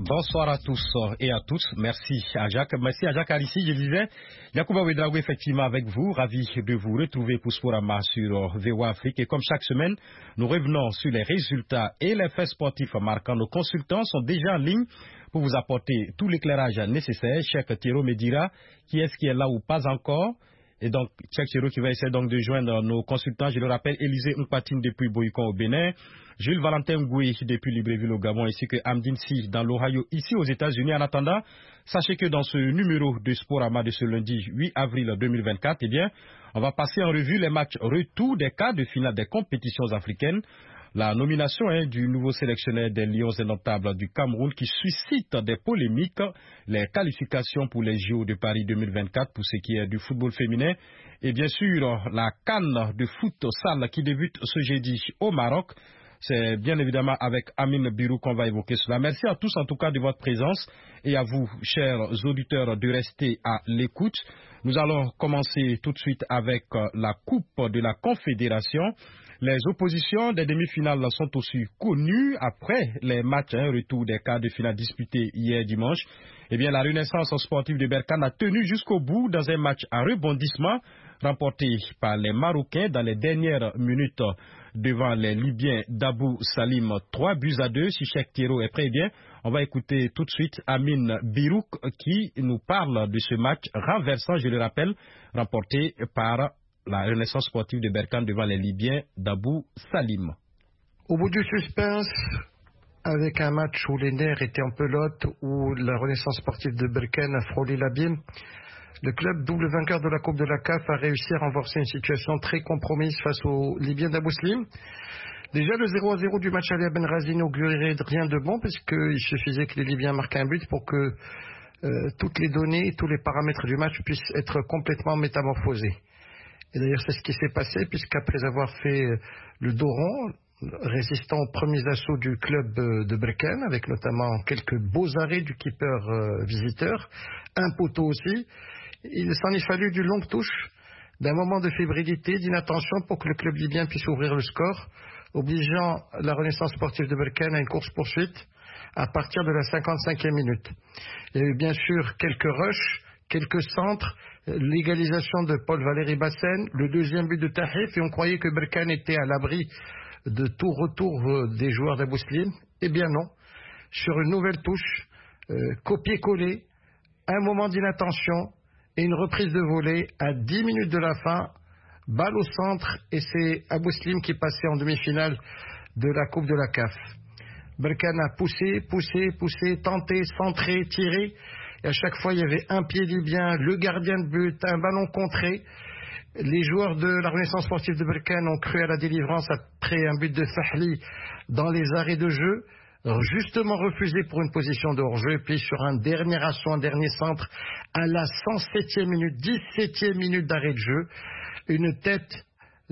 Bonsoir à tous et à toutes. Merci à Jacques. Merci à Jacques Alissi. Je disais, Yacouba Ouedraogo, effectivement, avec vous. Ravi de vous retrouver pour Sporama sur VOA Afrique. Et comme chaque semaine, nous revenons sur les résultats et les faits sportifs marquants. Nos consultants sont déjà en ligne pour vous apporter tout l'éclairage nécessaire. Cheikh Thierry me dira qui est là ou pas encore. Et donc, Cheikh Thierry qui va essayer donc de joindre nos consultants. Je le rappelle, Élisée Mpatine depuis Boycon au Bénin, Jules Valentin Goué depuis Libreville au Gabon, ainsi que Amdine Si dans l'Ohio, ici aux États-Unis. En attendant, sachez que dans ce numéro de Sporama de ce lundi 8 avril 2024, eh bien, on va passer en revue les matchs retour des quarts de finale des compétitions africaines. La nomination du nouveau sélectionneur des Lions indomptables du Cameroun qui suscite des polémiques, les qualifications pour les JO de Paris 2024 pour ce qui est du football féminin et bien sûr la CAN de foot salle qui débute ce jeudi au Maroc. C'est bien évidemment avec Amine Birou qu'on va évoquer cela. Merci à tous en tout cas de votre présence et à vous, chers auditeurs, de rester à l'écoute. Nous allons commencer tout de suite avec la Coupe de la Confédération. Les oppositions des demi-finales sont aussi connues après les matchs retour des quarts de finale disputés hier dimanche. Eh bien, la Renaissance sportive de Berkane a tenu jusqu'au bout dans un match à rebondissement remporté par les Marocains dans les dernières minutes devant les Libyens d'Abou Salim. 3-2. Si Cheikh Thierry est prêt, eh bien, on va écouter tout de suite Amine Birouk qui nous parle de ce match renversant, je le rappelle, remporté par la Renaissance sportive de Berkane devant les Libyens d'Abou Salim. Au bout du suspense, avec un match où les nerfs étaient en pelote, où la Renaissance sportive de Berkane a frôlé l'abîme, le club double vainqueur de la Coupe de la CAF a réussi à renverser une situation très compromise face aux Libyens d'Abou Salim. Déjà, le 0-0 du match aller à Benghazi n'augurait rien de bon, puisqu'il suffisait que les Libyens marquent un but pour que toutes les données, tous les paramètres du match puissent être complètement métamorphosés. Et d'ailleurs, c'est ce qui s'est passé, puisqu'après avoir fait le dos rond, résistant aux premiers assauts du club de Berkane, avec notamment quelques beaux arrêts du keeper visiteur, un poteau aussi, il s'en est fallu d'une longue touche, d'un moment de fébrilité, d'inattention pour que le club libyen puisse ouvrir le score, obligeant la Renaissance sportive de Berkane à une course-poursuite à partir de la 55e minute. Il y a eu bien sûr quelques rushs, quelques centres, l'égalisation de Paul-Valéry Bassène, le deuxième but de Tahif, et on croyait que Berkane était à l'abri de tout retour des joueurs d'Abou Salim. Eh bien non, sur une nouvelle touche, copier-coller, un moment d'inattention et une reprise de volée à 10 minutes de la fin, balle au centre, et c'est Abou Salim qui passait en demi-finale de la Coupe de la CAF. Berkane a poussé, tenté, centré, tiré, et à chaque fois il y avait un pied libyen, le gardien de but, un ballon contré. Les joueurs de la Renaissance sportive de Berkane ont cru à la délivrance après un but de Fahli dans les arrêts de jeu, justement refusé pour une position de hors-jeu, puis sur un dernier assaut, un dernier centre à la 107e minute, 17e minute d'arrêt de jeu, une tête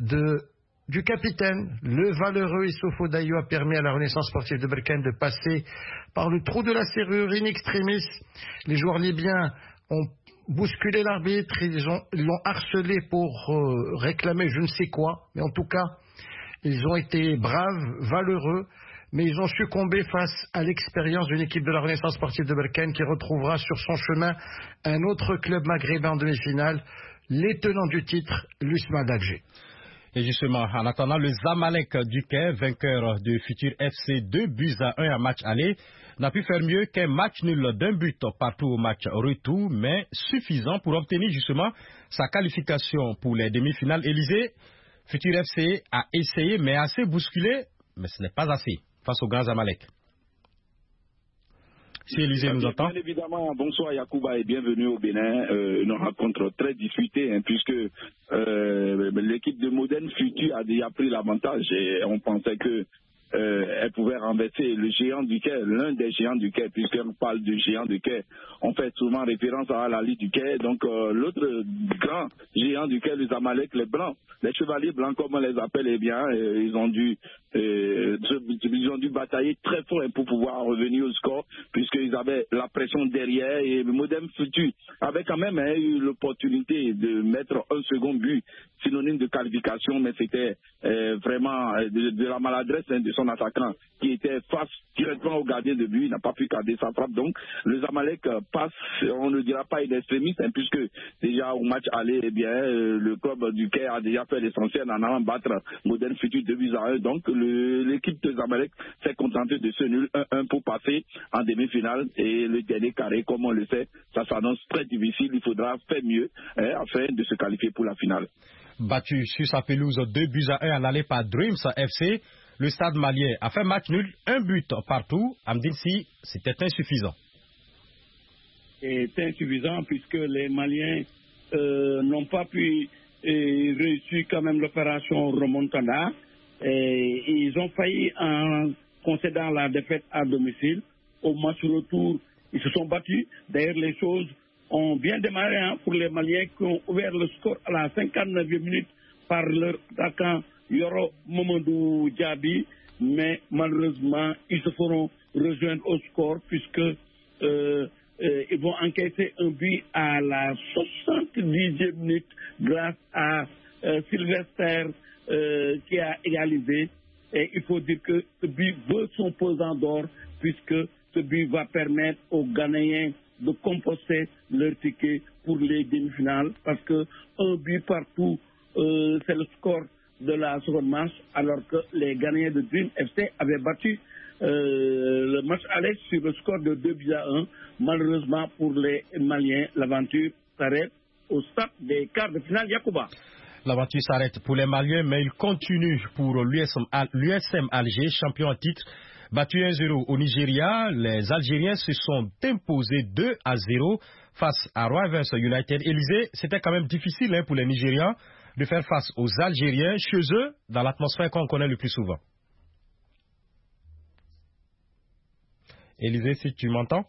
du capitaine, le valeureux Issoufou Dayo, a permis à la Renaissance sportive de Berkane de passer par le trou de la serrure in extremis. Les joueurs libyens ont bousculé l'arbitre, ils l'ont harcelé pour réclamer je ne sais quoi, mais en tout cas, ils ont été braves, valeureux, mais ils ont succombé face à l'expérience d'une équipe de la Renaissance sportive de Berkane qui retrouvera sur son chemin un autre club maghrébin en demi-finale, les tenants du titre, l'USMA d'Alger. Et justement, en attendant, le Zamalek du Caire, vainqueur de Futur FC 2-1 en match aller, n'a pu faire mieux qu'un match nul d'un but partout au match retour, mais suffisant pour obtenir justement sa qualification pour les demi-finales. Élysée, Futur FC a essayé, mais assez bousculé, mais ce n'est pas assez face au grand Zamalek. Si Élysée nous entend. Bien évidemment, bonsoir Yacouba et bienvenue au Bénin. Une rencontre très disputée, puisque l'équipe de Modène Futur a déjà pris l'avantage et on pensait que elle pouvait renverser le géant du Caire, l'un des géants du Caire, puisqu'on parle du géant du Caire. On fait souvent référence à la Ligue du Caire, donc l'autre grand géant du Caire, les Zamalek, les Blancs, les Chevaliers Blancs comme on les appelle, eh bien, ils ont dû dû batailler très fort pour pouvoir revenir au score, puisqu'ils avaient la pression derrière, et Modem Futur avait quand même eu l'opportunité de mettre un second but, synonyme de qualification, mais c'était vraiment de la maladresse de son attaquant, qui était face directement au gardien de but, il n'a pas pu garder sa frappe. Donc le Zamalek passe, on ne dira pas extrémiste, puisque déjà au match aller, eh bien, le club du Caire a déjà fait l'essentiel en allant battre Modern Futur 2-1. Donc l'équipe de Zamalek s'est contentée de ce nul 1-1 pour passer en demi-finale, et le dernier carré, comme on le sait, ça s'annonce très difficile. Il faudra faire mieux afin de se qualifier pour la finale. Battu sur sa pelouse 2-1 en aller par Dreams FC, le Stade malien a fait match nul, un but partout. Amdine Si, c'était insuffisant. C'est insuffisant puisque les Maliens n'ont pas pu réussir quand même l'opération remontada. Et ils ont failli en concédant la défaite à domicile. Au match retour, ils se sont battus. D'ailleurs, les choses ont bien démarré pour les Maliens qui ont ouvert le score à la 59e minute par leur attaquant Yoro Momodou Diaby. Mais malheureusement, ils se feront rejoindre au score puisque ils vont encaisser un but à la 70e minute grâce à Sylvester qui a égalisé. Et il faut dire que ce but veut son pesant d'or puisque ce but va permettre aux Ghanéens de composter leur ticket pour les demi-finales parce que un but partout, c'est le score de la seconde manche, alors que les Ghanéens de Dream FC avaient battu le match aller sur le score de 2-1. Malheureusement pour les Maliens, l'aventure s'arrête au stade des quarts de finale Yacouba. L'aventure s'arrête pour les Maliens, mais il continue pour l'USM Alger, champion en titre. Battu 1-0 au Nigeria, les Algériens se sont imposés 2-0 face à Rivers United. Élysée, c'était quand même difficile pour les Nigérians de faire face aux Algériens chez eux, dans l'atmosphère qu'on connaît le plus souvent. Élysée, si tu m'entends?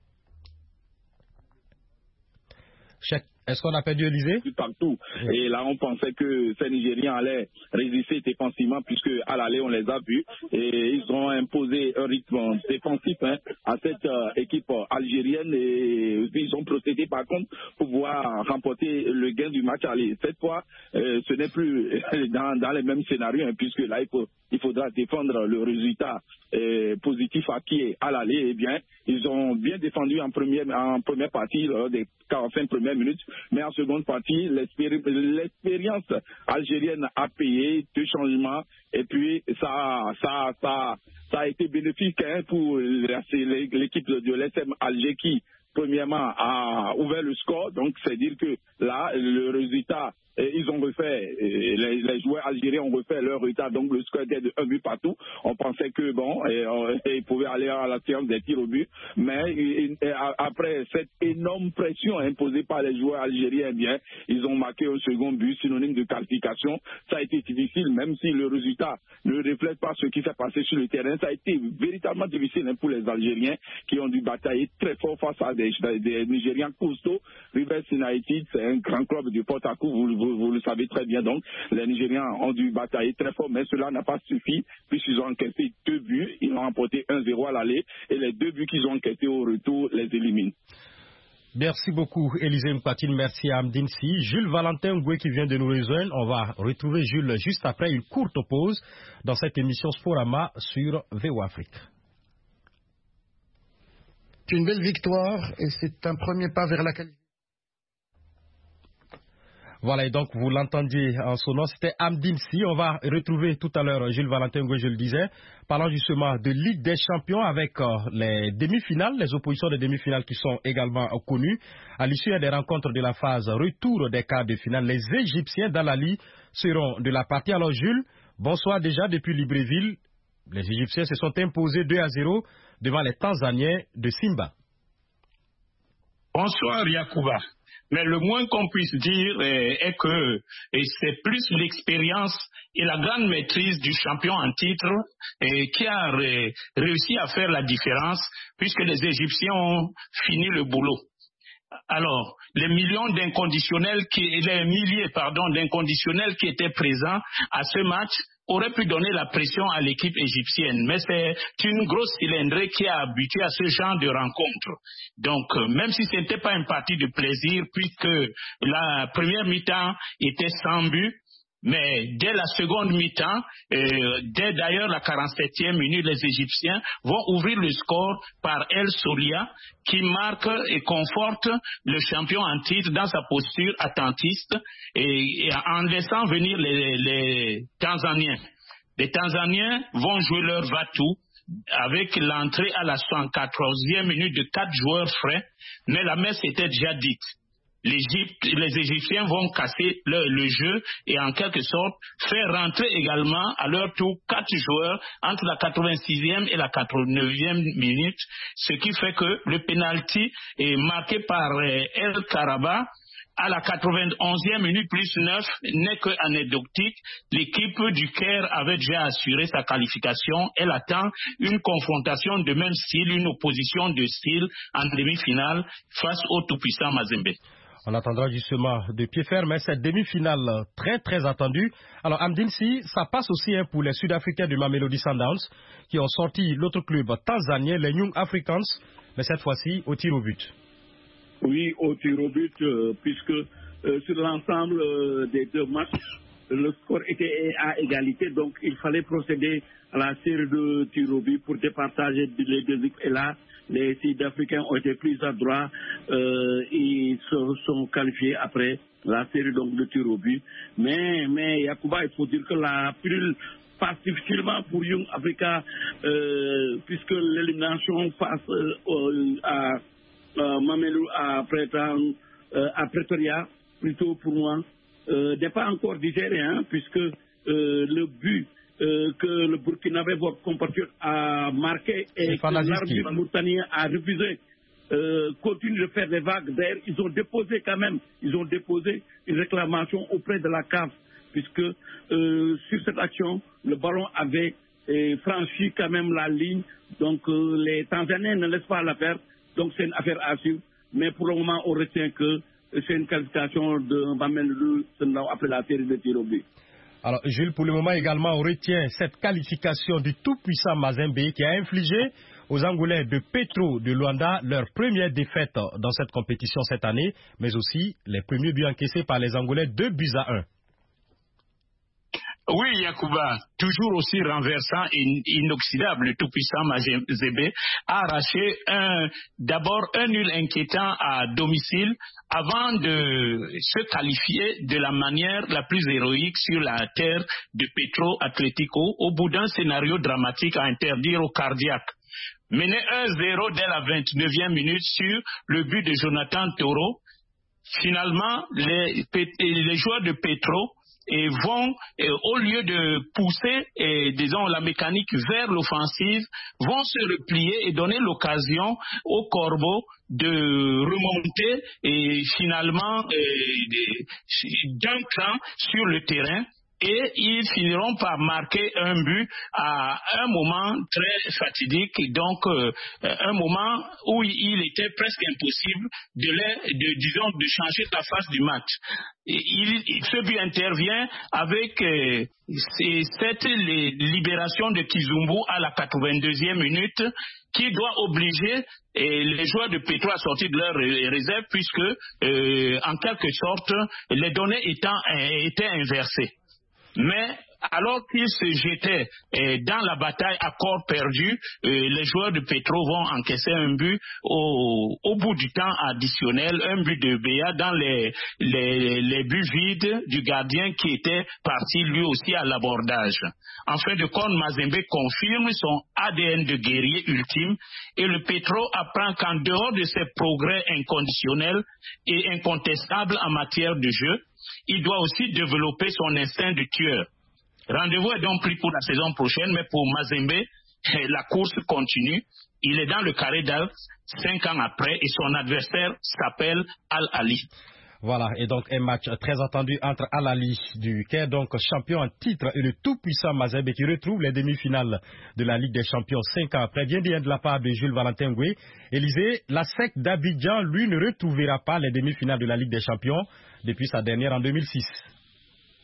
Est-ce qu'on a perdu Élysée? Partout. Et là, on pensait que ces Nigériens allaient résister défensivement, puisque à l'aller, on les a vus. Et ils ont imposé un rythme défensif à cette équipe algérienne. Et ils ont procédé, par contre, pour pouvoir remporter le gain du match aller. Cette fois, ce n'est plus dans les mêmes scénarios, puisque là, il faudra défendre le résultat positif acquis à l'aller. Eh bien, ils ont bien défendu en première partie, lors des 45 premières minutes. Mais en seconde partie, l'expérience algérienne a payé 2 changements, et puis ça a été bénéfique pour l'équipe de l'SM Alger qui, premièrement, a ouvert le score. Donc, c'est dire que là, le résultat, ils ont refait, les joueurs algériens ont refait leur résultat, donc le score était de 1 but partout. On pensait que ils pouvaient aller à la séance des tirs au but, mais après cette énorme pression imposée par les joueurs algériens, bien, ils ont marqué un second but, synonyme de qualification. Ça a été difficile, même si le résultat ne reflète pas ce qui s'est passé sur le terrain. Ça a été véritablement difficile pour les Algériens qui ont dû batailler très fort face à des Nigérians costauds. Rivers United, c'est un grand club du Portakou, vous le savez très bien. Donc, les Nigériens ont dû batailler très fort, mais cela n'a pas suffi, puisqu'ils ont encaissé 2 buts. Ils ont remporté 1-0 à l'aller, et les 2 buts qu'ils ont encaissés au retour les éliminent. Merci beaucoup, Élisée Mpatine. Merci à Amdine Si. Jules Valentin Ngoué qui vient de nous rejoindre. On va retrouver Jules juste après une courte pause dans cette émission Sporama sur VOA Afrique. C'est une belle victoire et c'est un premier pas vers la qualification. Voilà, et donc vous l'entendiez en son nom, c'était Amdine Si. On va retrouver tout à l'heure Jules Valentin Ngoué, je le disais, parlant justement de Ligue des Champions avec les demi-finales, les oppositions des demi-finales qui sont également connues. À l'issue des rencontres de la phase retour des quarts de finale, les Égyptiens d'Al-Ahly seront de la partie. Alors Jules, bonsoir déjà depuis Libreville. Les Égyptiens se sont imposés 2-0 devant les Tanzaniens de Simba. Bonsoir Yacouba. Mais le moins qu'on puisse dire est que c'est plus l'expérience et la grande maîtrise du champion en titre qui a réussi à faire la différence, puisque les Égyptiens ont fini le boulot. Alors, les milliers d'inconditionnels qui étaient présents à ce match aurait pu donner la pression à l'équipe égyptienne. Mais c'est une grosse cylindrée qui a habitué à ce genre de rencontre. Donc, même si ce n'était pas une partie de plaisir, puisque la première mi-temps était sans but, mais dès la seconde mi-temps, dès d'ailleurs la 47e minute, les Égyptiens vont ouvrir le score par El Solia, qui marque et conforte le champion en titre dans sa posture attentiste et en laissant venir les Tanzaniens. Les Tanzaniens vont jouer leur va-tout avec l'entrée à la 114e minute de 4 joueurs frais, mais la messe était déjà dite. Les Égyptiens vont casser le jeu et en quelque sorte faire rentrer également à leur tour 4 joueurs entre la 86e et la 89e minute, ce qui fait que le penalty est marqué par El Karaba à la 91e minute plus 9 n'est que anecdotique. L'équipe du Caire avait déjà assuré sa qualification. Elle attend une confrontation de même style, une opposition de style en demi-finale face au tout-puissant Mazembe. On attendra justement de pied ferme cette demi-finale très très attendue. Alors Amdine, si ça passe aussi pour les Sud-Africains de Mamelodi Sundowns qui ont sorti l'autre club tanzanien, les Young Africans, mais cette fois-ci au tir au but. Oui, au tir au but, puisque sur l'ensemble des deux matchs, le score était à égalité, donc il fallait procéder à la série de tirs au but pour départager les deux équipes. Et là, les Sud-Africains ont été plus adroits, ils se sont qualifiés après la série donc, de tirs au but. Mais Yacouba, il faut dire que la pilule passe difficilement pour Young Africa, puisque l'élimination passe à Mamelou à Pretoria, plutôt pour moi, n'est pas encore digéré, puisque le but que le Burkinabé, votre compatriote, a marqué et que l'arbitre mauritanien a refusé, continue de faire des vagues. D'ailleurs, ils ont déposé une réclamation auprès de la CAF, puisque sur cette action, le ballon avait franchi quand même la ligne. Donc les Tanzaniens ne laissent pas la faire. Donc c'est une affaire à suivre. Mais pour le moment, on retient que c'est une qualification de Mamelou après la série de tirs au but. Alors Jules, pour le moment également, on retient cette qualification du tout-puissant Mazembe qui a infligé aux Angolais de Petro de Luanda leur première défaite dans cette compétition cette année, mais aussi les premiers buts encaissés par les Angolais 2-1. Oui, Yacouba, toujours aussi renversant et inoxydable, le tout-puissant Mazembe a arraché d'abord un nul inquiétant à domicile avant de se qualifier de la manière la plus héroïque sur la terre de Petro Atlético au bout d'un scénario dramatique à interdire au cardiaque. Mené 1-0 dès la 29e minute sur le but de Jonathan Toro, finalement les joueurs de Petro vont, au lieu de pousser, disons, la mécanique vers l'offensive, vont se replier et donner l'occasion aux Corbeaux de remonter et finalement d'un cran sur le terrain. Et ils finiront par marquer un but à un moment très fatidique, donc un moment où il était presque impossible de changer la face du match. Ce but intervient avec cette libération de Kizumbu à la 82e minute qui doit obliger les joueurs de Petro à sortir de leur réserve puisque en quelque sorte les données étaient inversées. Mais alors qu'ils se jetaient dans la bataille à corps perdu, les joueurs de Petro vont encaisser un but au bout du temps additionnel, un but de Béa dans les buts vides du gardien qui était parti lui aussi à l'abordage. En fin de compte, Mazembe confirme son ADN de guerrier ultime et le Petro apprend qu'en dehors de ses progrès inconditionnels et incontestables en matière de jeu, il doit aussi développer son instinct de tueur. Rendez-vous est donc pris pour la saison prochaine, mais pour Mazembe, la course continue. Il est dans le carré d'Al 5 ans après et son adversaire s'appelle Al-Ali. Voilà, et donc un match très attendu entre Al-Ali du Caire, donc champion en titre, et le tout-puissant Mazembe qui retrouve les demi-finales de la Ligue des Champions 5 ans après. Bien dit de la part de Jules Valentin Goué. Élysée, la SEC d'Abidjan, lui, ne retrouvera pas les demi-finales de la Ligue des Champions depuis sa dernière en 2006.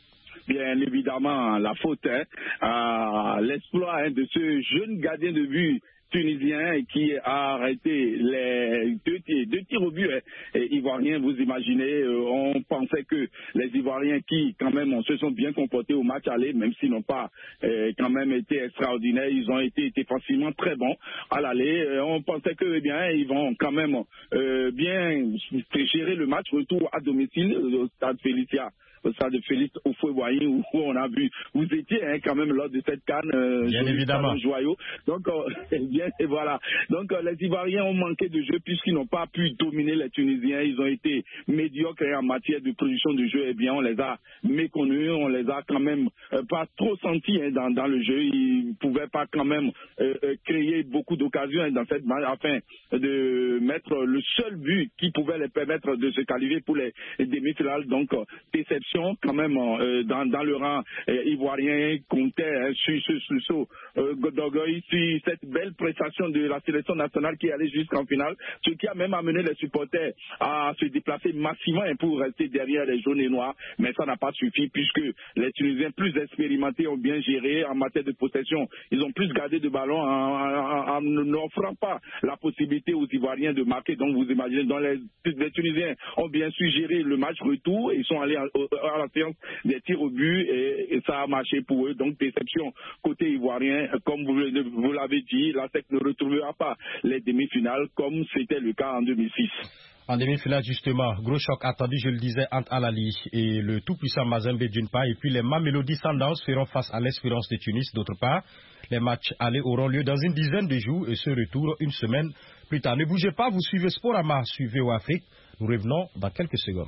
bien évidemment la faute à l'exploit de ce jeune gardien de but tunisien qui a arrêté les deux tirs au but ivoiriens. Vous imaginez, on pensait que les Ivoiriens qui quand même se sont bien comportés au match aller, même s'ils n'ont pas quand même été extraordinaires, ils ont été défensivement très bons à l'aller. On pensait que ils vont quand même bien gérer le match retour à domicile au stade Félicia. Au stade de Félix Houphouët-Boigny où on a vu, vous étiez quand même lors de cette CAN, bien évidemment, joyau. Donc bien et voilà. Donc les Ivoiriens ont manqué de jeu puisqu'ils n'ont pas pu dominer les Tunisiens. Ils ont été médiocres en matière de production de jeu. On les a méconnus, on les a quand même pas trop sentis dans le jeu. Ils pouvaient pas quand même créer beaucoup d'occasions dans cette match afin de mettre le seul but qui pouvait les permettre de se qualifier pour les demi-finales. Donc déception quand même dans le rang ivoirien, comptait sur ce saut d'orgueil, sur cette belle prestation de la sélection nationale qui allait jusqu'en finale, ce qui a même amené les supporters à se déplacer massivement pour rester derrière les jaunes et noirs, mais ça n'a pas suffi puisque les Tunisiens plus expérimentés ont bien géré en matière de possession, ils ont plus gardé de ballon en n'offrant pas la possibilité aux Ivoiriens de marquer. Donc vous imaginez, les Tunisiens ont bien su gérer le match retour et ils sont allés à la séance des tirs au but et ça a marché pour eux. Donc déception côté ivoirien, comme vous l'avez dit, la SEC ne retrouvera pas les demi-finales comme c'était le cas en 2006. En demi-finale, justement, gros choc attendu, je le disais, entre Al-Ahly et le tout-puissant Mazembe d'une part, et puis les Mamelody Sundowns feront face à l'Espérance de Tunis d'autre part. Les matchs allés auront lieu dans une dizaine de jours et ce retour une semaine plus tard. Ne bougez pas, vous suivez Sporama, suivez au Afrique. Nous revenons dans quelques secondes.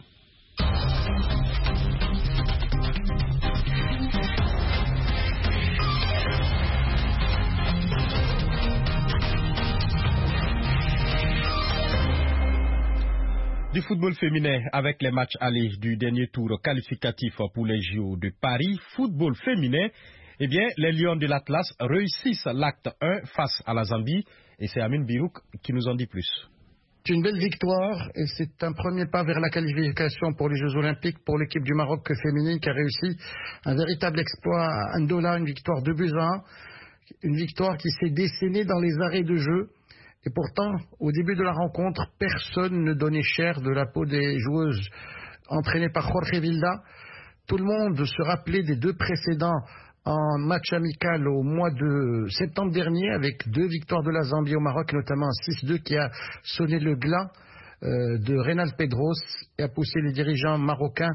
Du football féminin avec les matchs allés du dernier tour qualificatif pour les JO de Paris. Football féminin, eh bien, les Lions de l'Atlas réussissent l'acte 1 face à la Zambie et c'est Amine Birouk qui nous en dit plus. C'est une belle victoire et c'est un premier pas vers la qualification pour les Jeux Olympiques pour l'équipe du Maroc féminine qui a réussi un véritable exploit à Ndola, une victoire 2-1, une victoire qui s'est dessinée dans les arrêts de jeu. Et pourtant, au début de la rencontre, personne ne donnait cher de la peau des joueuses entraînées par Jorge Vilda. Tout le monde se rappelait des deux précédents en match amical au mois de septembre dernier avec 2 victoires de la Zambie au Maroc, notamment un 6-2 qui a sonné le glas de Reynald Pedros et a poussé les dirigeants marocains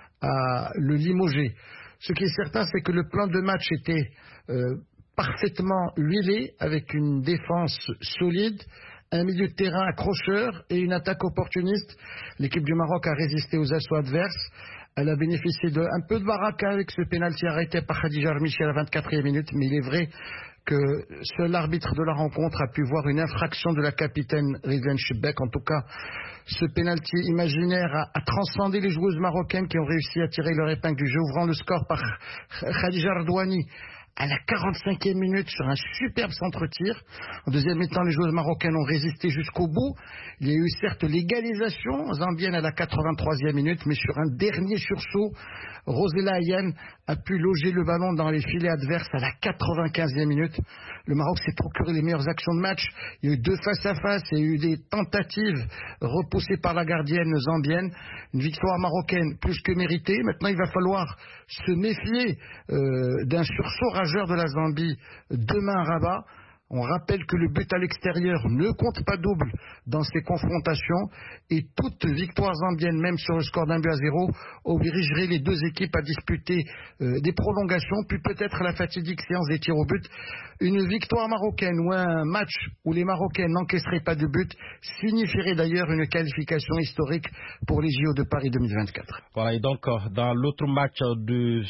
à le limoger. Ce qui est certain, c'est que le plan de match était parfaitement huilé, avec une défense solide, un milieu de terrain accrocheur et une attaque opportuniste. L'équipe du Maroc a résisté aux assauts adverses. Elle a bénéficié d'un peu de baraka avec ce pénalty arrêté par Khadija Armichi à la 24e minute, mais il est vrai que seul l'arbitre de la rencontre a pu voir une infraction de la capitaine Rizwan Chebek. En tout cas, ce pénalty imaginaire a transcendé les joueuses marocaines qui ont réussi à tirer leur épingle du jeu, ouvrant le score par Khadija Ardouani à la 45e minute sur un superbe centre-tir. En deuxième mi-temps, les joueuses marocaines ont résisté jusqu'au bout. Il y a eu certes l'égalisation zambienne à la 83e minute, mais sur un dernier sursaut, Rosella Ayane a pu loger le ballon dans les filets adverses à la 95e minute. Le Maroc s'est procuré les meilleures actions de match. Il y a eu 2 face-à-face, il y a eu des tentatives repoussées par la gardienne zambienne. Une victoire marocaine plus que méritée. Maintenant, il va falloir se méfier d'un sursaut rageur de la Zambie demain à Rabat. On rappelle que le but à l'extérieur ne compte pas double dans ces confrontations et toute victoire zambienne, même sur le score d'1-0, obligerait les 2 équipes à disputer des prolongations, puis peut-être la fatidique séance des tirs au but. Une victoire marocaine ou un match où les Marocains n'encaisseraient pas de but signifierait d'ailleurs une qualification historique pour les JO de Paris 2024. Voilà, et donc dans l'autre match de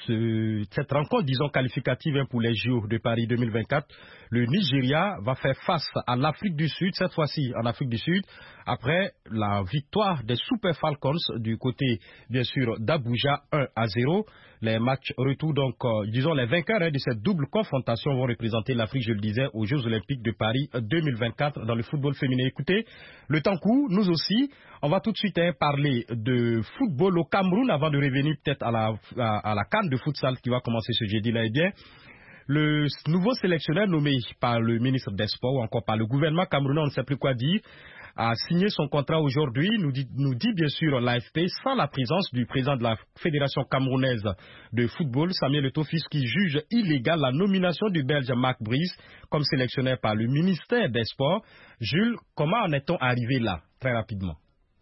cette rencontre, disons qualificative pour les JO de Paris 2024, le Nigeria va faire face à l'Afrique du Sud, cette fois-ci en Afrique du Sud, après la victoire des Super Falcons du côté, bien sûr, d'Abuja 1-0. Les matchs retour, donc, disons, les vainqueurs de cette double confrontation vont représenter l'Afrique, je le disais, aux Jeux Olympiques de Paris 2024 dans le football féminin. Écoutez, le temps court, nous aussi. On va tout de suite parler de football au Cameroun avant de revenir peut-être à la CAN de futsal qui va commencer ce jeudi-là. Eh bien, le nouveau sélectionneur nommé par le ministre des Sports ou encore par le gouvernement camerounais, on ne sait plus quoi dire, a signé son contrat aujourd'hui, nous dit bien sûr l'AFP, sans la présence du président de la Fédération camerounaise de football, Samuel Eto'o, qui juge illégale la nomination du Belge Marc Brice comme sélectionneur par le ministère des Sports. Jules, comment en est-on arrivé là, très rapidement?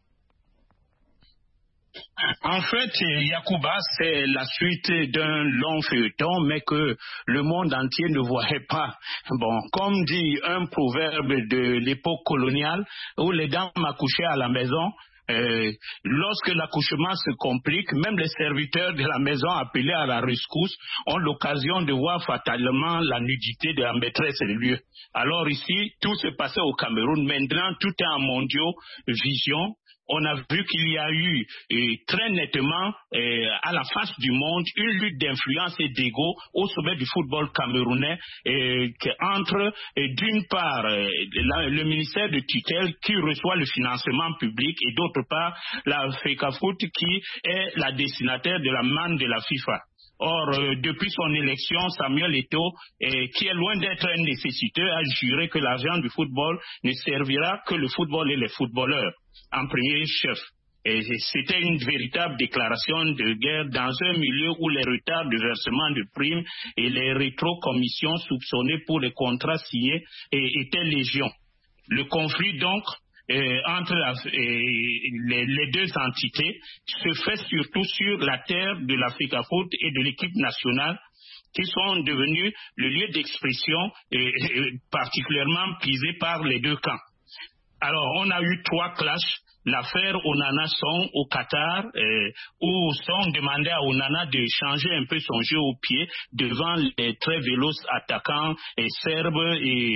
En fait, Yacouba, c'est la suite d'un long feuilleton, mais que le monde entier ne voyait pas. Bon, comme dit un proverbe de l'époque coloniale, où les dames accouchaient à la maison, lorsque l'accouchement se complique, même les serviteurs de la maison appelés à la rescousse ont l'occasion de voir fatalement la nudité de la maîtresse des lieux. Alors ici, tout se passait au Cameroun. Maintenant, tout est en mondiaux vision. On a vu qu'il y a eu très nettement à la face du monde une lutte d'influence et d'ego au sommet du football camerounais entre d'une part le ministère de tutelle qui reçoit le financement public et d'autre part la FECAFOOT qui est la destinataire de la manne de la FIFA. Or, depuis son élection, Samuel Eto'o, qui est loin d'être un nécessiteux, a juré que l'argent du football ne servira que le football et les footballeurs, en premier chef. Et c'était une véritable déclaration de guerre dans un milieu où les retards de versement de primes et les rétrocommissions soupçonnées pour les contrats signés étaient légion. Le conflit, donc, entre les deux entités se fait surtout sur la terre de la FECAFOOT et de l'équipe nationale qui sont devenus le lieu d'expression particulièrement prisé par les deux camps. Alors, on a eu 3 clashs. L'affaire Onana Song au Qatar, où Song demandait à Onana de changer un peu son jeu au pied devant les très véloces attaquants serbes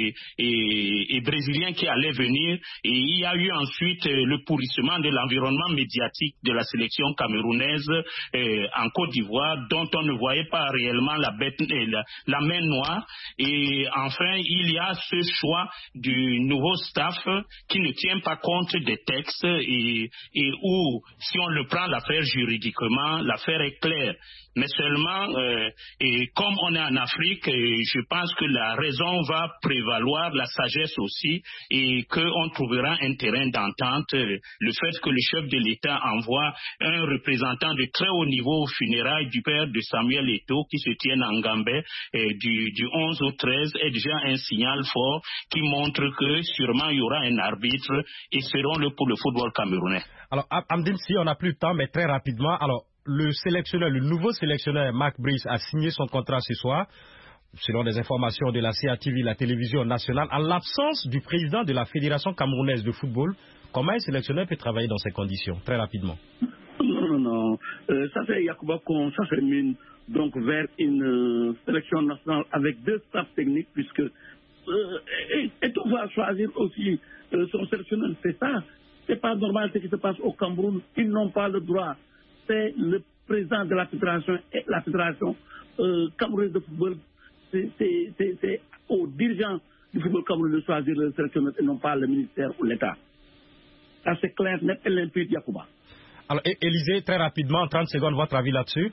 et brésiliens qui allaient venir. Et il y a eu ensuite le pourrissement de l'environnement médiatique de la sélection camerounaise en Côte d'Ivoire, dont on ne voyait pas réellement la main noire. Et enfin, il y a ce choix du nouveau staff qui ne tient pas compte des textes et où, si on le prend l'affaire juridiquement, l'affaire est claire. Mais seulement, et comme on est en Afrique, je pense que la raison va prévaloir, la sagesse aussi, et qu'on trouvera un terrain d'entente. Le fait que le chef de l'État envoie un représentant de très haut niveau aux funérailles du père de Samuel Eto'o qui se tienne en Gambais du 11 au 13 est déjà un signal fort qui montre que sûrement il y aura un arbitre et seront-le pour le football camerounais. Alors, Amdim, si on n'a plus de temps, mais très rapidement, alors, le nouveau sélectionneur Marc Brice a signé son contrat ce soir, selon des informations de la CATV, la télévision nationale, en l'absence du président de la Fédération camerounaise de football. Comment un sélectionneur peut travailler dans ces conditions? Très rapidement. Non. Ça fait Yacouba qu'on s'achemine donc vers une sélection nationale avec 2 staffs techniques, puisque et tout va choisir aussi son sélectionneur. C'est ça. C'est pas normal ce qui se passe au Cameroun. Ils n'ont pas le droit. C'est le président de la fédération et la fédération camerounaise de football. C'est aux dirigeants du football camerounais de choisir le sélectionneur et non pas le ministère ou l'État. Ça c'est clair, net et limpide, Yacouba. Alors, Élisée, très rapidement, en 30 secondes, votre avis là-dessus?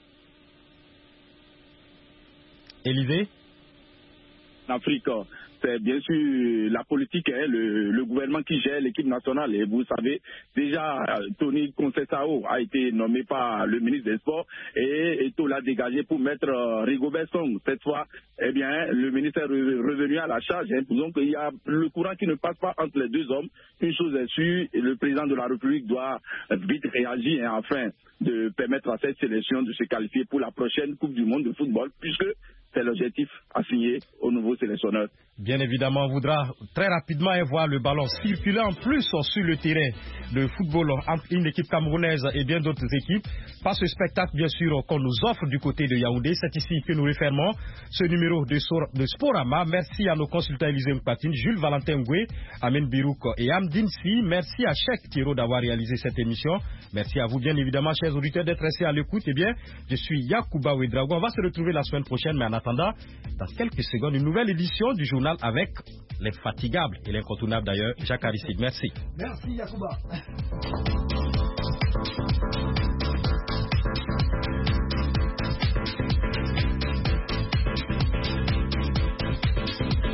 Élisée? En Afrique, c'est bien sûr la politique, le gouvernement qui gère l'équipe nationale. Et vous savez, déjà, Tony Conceição a été nommé par le ministre des Sports et Eto'o l'a dégagé pour mettre Rigobert Song. Cette fois, eh bien, le ministère est revenu à la charge. Donc, il y a le courant qui ne passe pas entre les deux hommes. Une chose est sûre, le président de la République doit vite réagir afin de permettre à cette sélection de se qualifier pour la prochaine Coupe du Monde de football, puisque c'est l'objectif assigné au nouveau sélectionneur. bien évidemment, on voudra très rapidement voir le ballon circuler en plus sur le terrain de football entre une équipe camerounaise et bien d'autres équipes. Pas ce spectacle, bien sûr, qu'on nous offre du côté de Yaoundé. C'est ici que nous refermons ce numéro de Sporama. Merci à nos consultants Élisée Mpatine, Jules Valentin Ngoué, Amen Birouk et Amdine Si. Merci à Cheikh Thiro d'avoir réalisé cette émission. Merci à vous, bien évidemment, chers auditeurs, d'être restés à l'écoute. Eh bien, je suis Yacouba Ouedraogo. On va se retrouver la semaine prochaine, mais en attendant, dans quelques secondes, une nouvelle édition du journal avec l'infatigable et l'incontournable d'ailleurs, Jacques Aristide. Merci. Merci Yacouba.